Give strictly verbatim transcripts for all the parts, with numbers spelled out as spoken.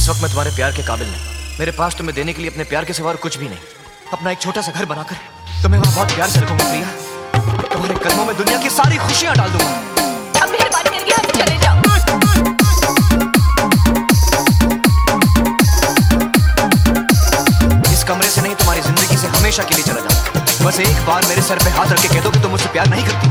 इस वक्त मैं तुम्हारे प्यार के काबिल नहीं। मेरे पास तुम्हें देने के लिए अपने प्यार के सिवा और कुछ भी नहीं। अपना एक छोटा सा घर बनाकर तुम्हें वहां बहुत प्यार से रखूंगा प्रिया। तुम्हारे कदमों में दुनिया की सारी खुशियां डाल दूंगा। अब मेहरबानी करके आप चले जाओ। इस कमरे से नहीं, तुम्हारी जिंदगी से हमेशा के लिए चला जाऊं। बस एक बार मेरे सर पे हाथ रख के कह दो कि तुम मुझसे प्यार नहीं करती।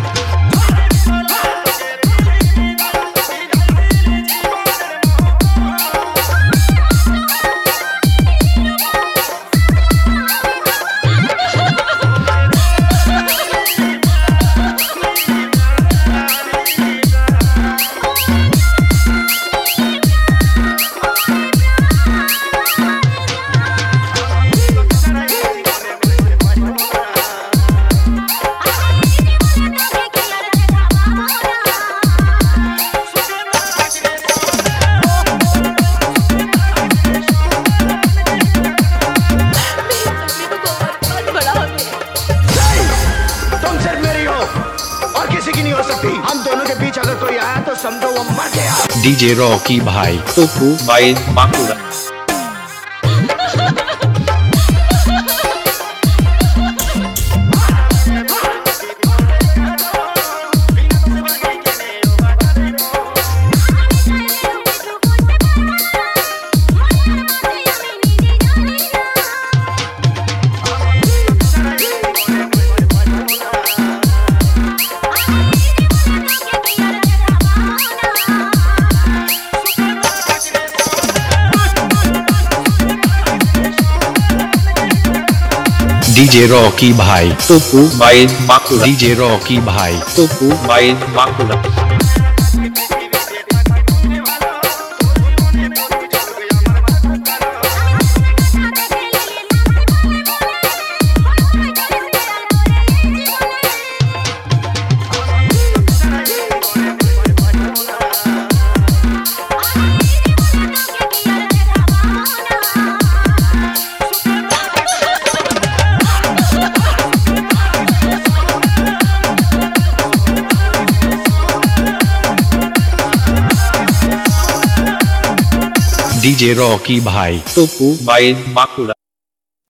हम दोनों के बीच अगर कोई आया तो समझो वो मर गया। डीजे रॉकी भाई Tupu by Bankura. DJ Rocky भाई Tupu by Bankura. DJ Rocky भाई Tupu by Bankura. DJ Rocky भाई तुपू बाय बांकुड़ा।